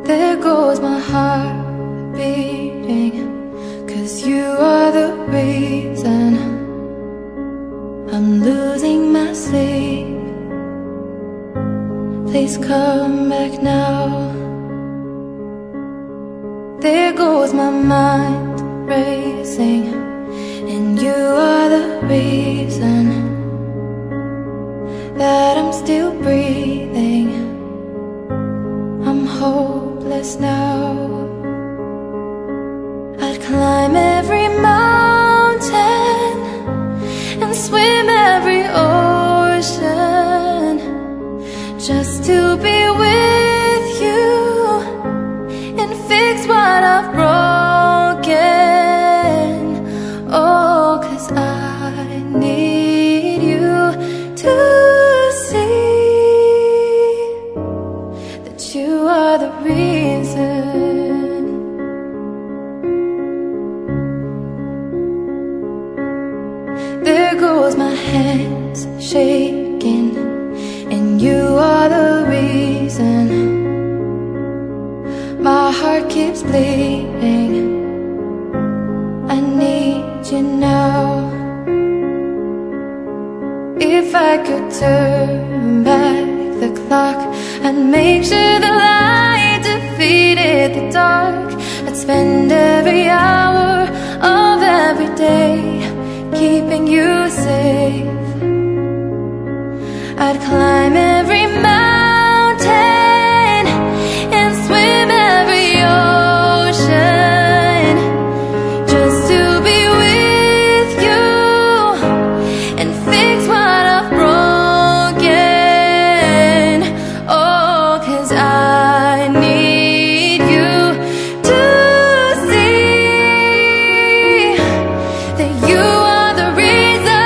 There goes my heart beating, 'cause you are the reason I'm losing my sleep. Please come back now. There goes my mind racing, and you are the reason that I'm still breathing. I'm hopeless now. I'd climb every mountain and swim every ocean just to be with you and fix what I've broken. Oh, 'cause I need you to see that you are the reason. There goes my hands shaking, and you are the reason my heart keeps bleeding. I need you now. If I could turn back the clock, I'd make sure the light defeated the dark. I'd spend every hour of every day keeping you safe. I'd climb every mountain and swim every ocean just to be with you and fix what I've broken. Oh, 'cause I need you to see that you are the reason.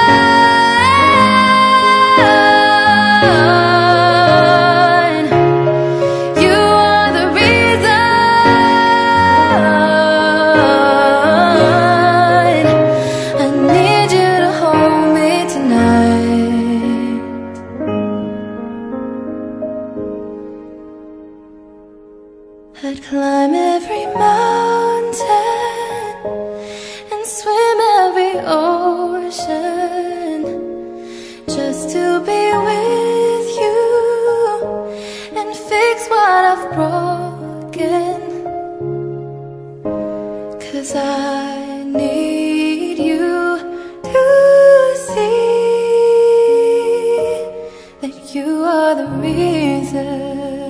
You are the reason. I need you to hold me tonight. I'd climb every mountain and swim every ocean just to be with you and fix what I've broken. 'Cause I need you to see that you are the reason.